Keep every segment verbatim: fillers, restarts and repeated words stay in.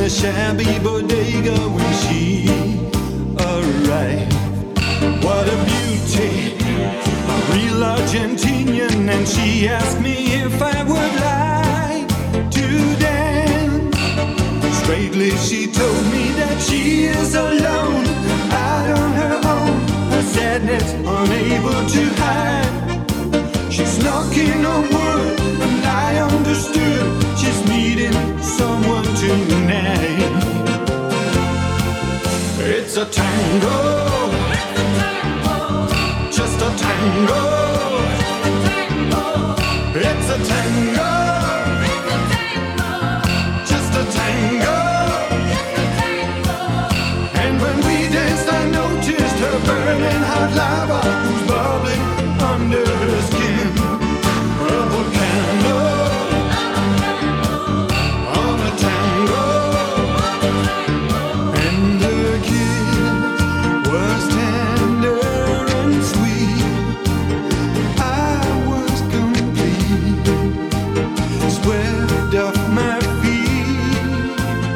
shabby bodega when she arrived. What a beauty, a real Argentinian, and she asked me if I would like to dance. Straightly she told me that she is alone, out on her own, her sadness unable to hide. She's knocking on wood, and I understood she's needing someone tonight. It's a tango, just a tango. It's a tango, just a tango. And when we danced, I noticed her burning hot lava was bubbling under her skin. A volcano on a tango, and the kiss was tender and sweet. I was complete, swept off my feet.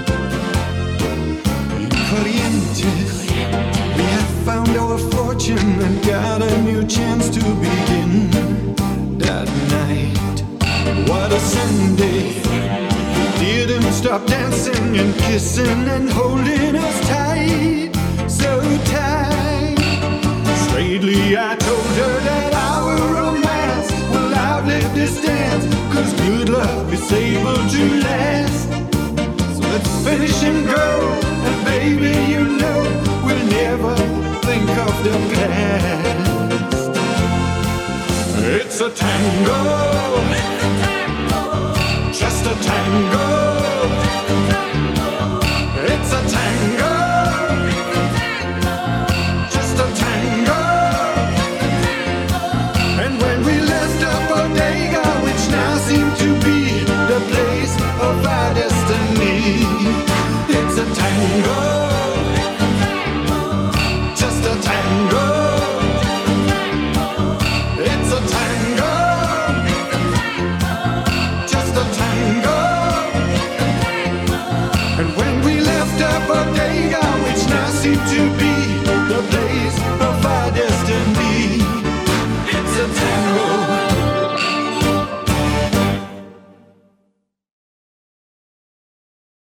In Corrientes, we had found our fortune and got a new chance to begin that night. What a Sunday, didn't stop dancing and kissing and holding us tight, so tight. Straightly I told her that our romance will outlive this dance, 'cause good love is able to last. So let's finish and go, and baby you know we'll never think of the past. It's a tango, just a tango. It's a tango, just a tango. And when we left the bodega, which now seemed to be the place of our destiny, it's a tango, just a tango. It's a tango, just a tango. And when we left our bodega, which now seemed to be the place